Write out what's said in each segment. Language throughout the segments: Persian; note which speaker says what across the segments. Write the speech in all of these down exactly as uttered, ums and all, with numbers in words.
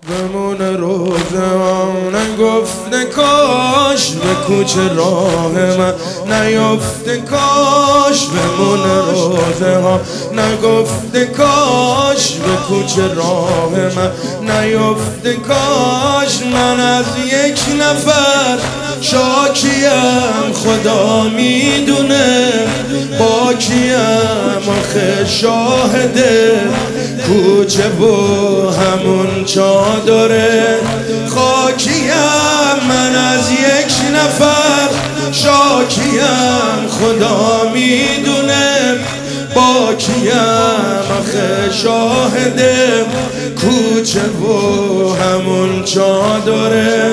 Speaker 1: بمون روزه ها نگفته کاش به کوچه راه من نیفته کاش بمون روزه ها نگفته کاش به کوچه راه من نیفته کاش من از یک نفر شاکیم خدا میدونه با کیم آخه شاهده کوچه و همون چادره خاکیم من از یک نفر شاکیم خدا میدونه با کیم آخه شاهده کوچه و همون چادره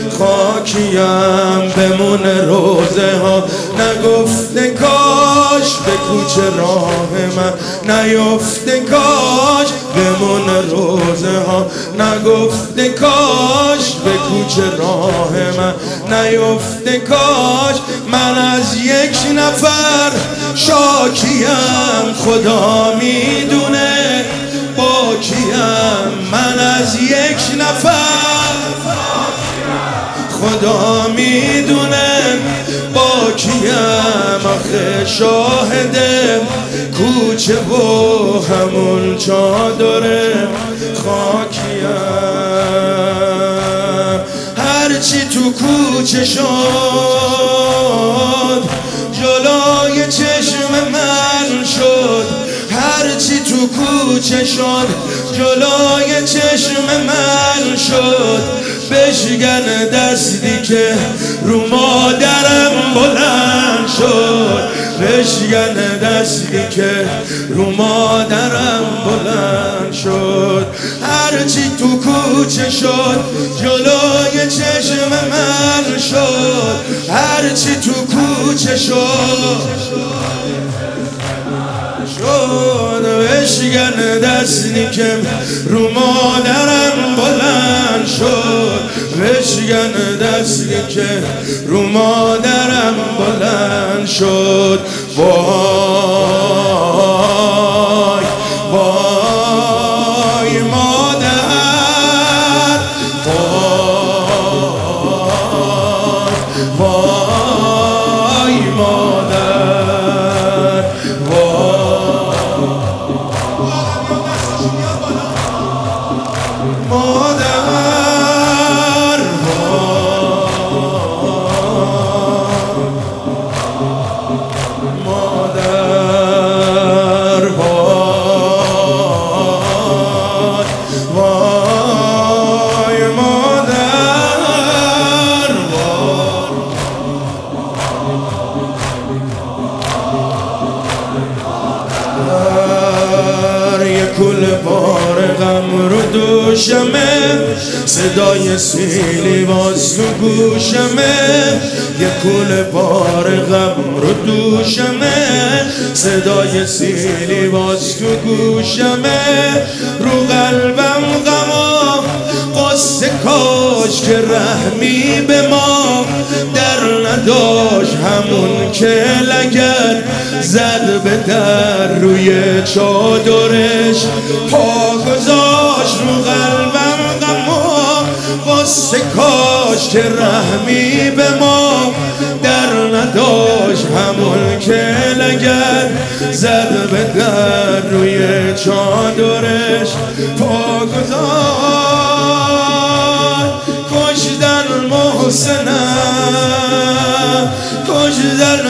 Speaker 1: خاکیم بمونه روزه ها نگفته کاش به کوچه راه من نیفته کاش بمونه روزه ها نگفته کاش به کوچه راه من نیفته کاش من از یک نفر شاکیم خدا میدونه با کیم من از یک نفر خدا میدونه با کیم آخه شاهده کوچه و همون چادره خاکیم هرچی تو کوچه شد جلوی چشم من شد هرچی تو کوچه شد جلوی چشم من شد بشکن دستی که رو مادرم بلند شد بشکن دستی که رو مادرم بلند شد هرچی تو کوچه شد جلوی چشم من شد هرچی تو کوچه شد شد بشکن دستی که رو مادرم بلند شد بشکن دستی که رو مادرم بلند شد وای وای مادر وای وای مادر وای مادر کل بار غم رو دوشمه صدای سیلی باز تو گوشمه یه کل بار غم رو دوشمه صدای سیلی باز تو گوشمه رو قلبم غما قصه کاش که رحمی به ما در نداشت همون که لگد زد به در روی چادرش پا گذاشت رو قلبم غما قصه کاش که رحمی به ما در نداشت همون که لگد زد به در روی چادرش پا گذاشت کشتن محسنم کشتن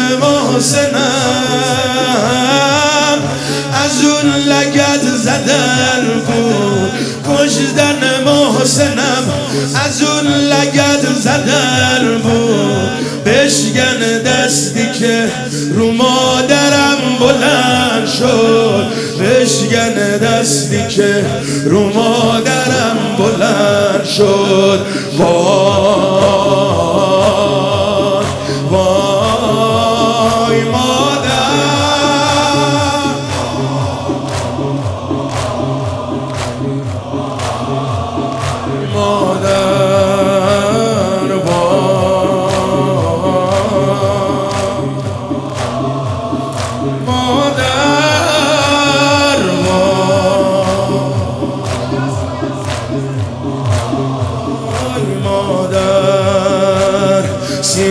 Speaker 1: محسنم از اون لگد زدن بود کشتن محسنم از اون لگد زدن بود بشکن دستی که رو مادرم بلند شد بشکن دستی که رو مادرم بلند شد وای وای مادر مادر وای مادر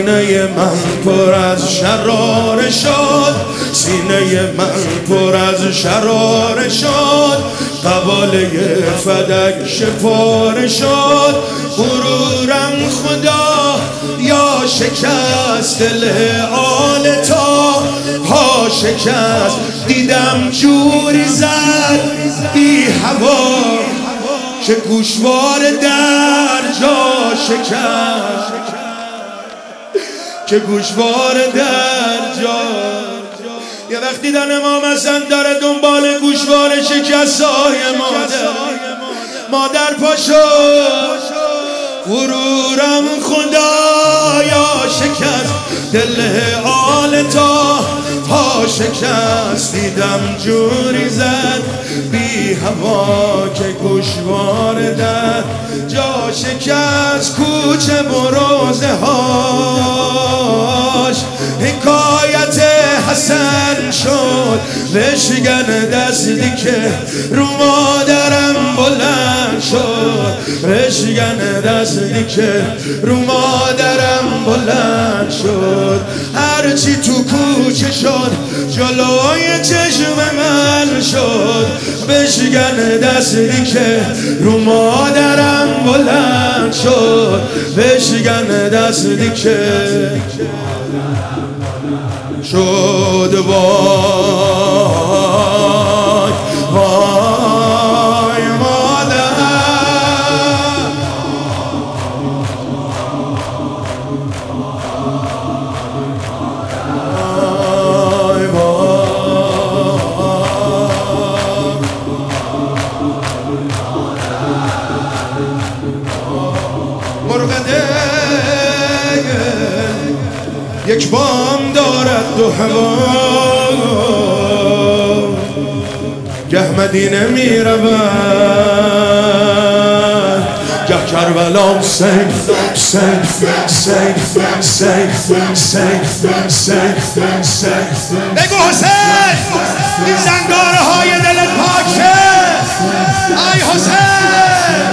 Speaker 1: سینه من پر از شراره شد، سینه من پر از شراره شد، قباله فدک شپاره شد. غرورم خدا یا شکست، دل آل تا ها شکست. دیدم جوری زد بی هوا که گوشوار در جا شکست، که گوشوار در جا. یه وقتی دیدن امام حسن داره دنبال گوشوار شکستای مادر، مادر پاشو. غرورم خدایا شکست، دل آل تا ها شکست. دیدم جوری زد بی هوا که گوشوار در جا شکست. کوچه بروزه هاش حکایت حسن شد، رشگن دستی که رو مادرم بلند شد، رشگن دستی که رو مادرم بلند شد. هرچی تو کوچه شد جلوی چشم من شد، بشگن دستی که رو مادرم بلند شد، بشگن دستی که شد. وای وای مادر، وای وای مرغده یک بام دارد دو هوا، گه مدینه می رود، گه کربلا. حسین حسین حسین حسین حسین حسین حسین. بگو حسین، این زنگاره های دلت پاکه. ای حسین،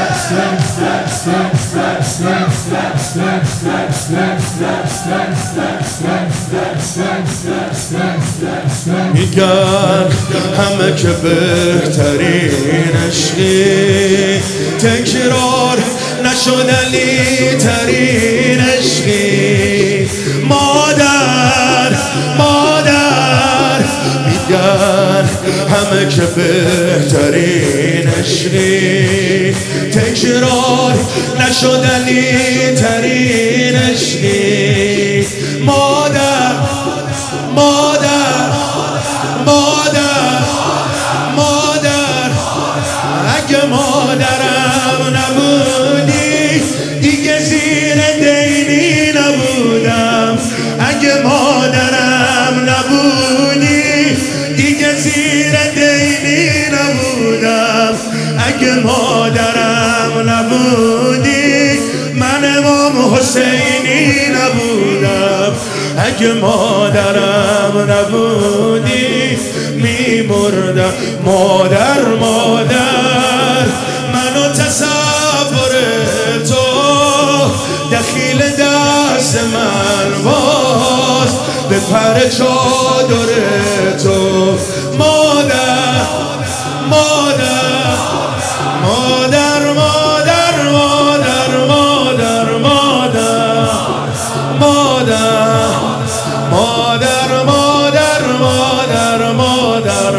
Speaker 1: میگن همه که بهترین عشقی، تکرار نشدنی ترین عشقی. مادر مادر میگن همه که بهترین عشقی، تکرار نشدنی ترین عشقی. مادر مادر مادر مادر، اگه مادرم نبودی دیگه زیر دینی نبودم، اگه مادرم نبودی دیگه زیر دینی نبودم، اگه مادرم نبودی من امام حسینی نبودم، اگه مادرم نبودی میمردم. مادر مادر منو تصور تو دخیل دست من باز به پر چادر تو. مادر مادر مادر مادر مادر مادر مادر مادر مادر مادر مادر مادر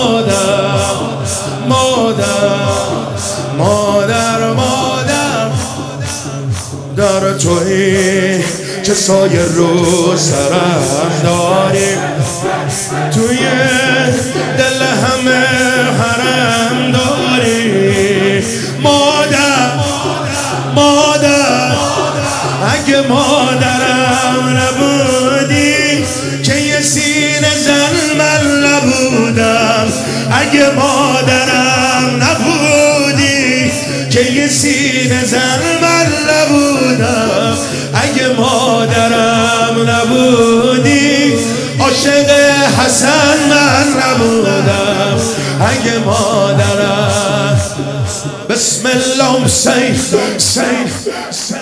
Speaker 1: مادر مادر مادر در تویی که سایه رو سرم داری، توی دل همه حرم داری. مادر مادر اگه مادرم نبودی که یه سینه زن من نبودم، اگه مادرم نبودی که یه سینه زن من نبودم، اگه مادرم نبودی عاشق حسن من نبودم، اگه مادرم. بسم الله. حسین حسین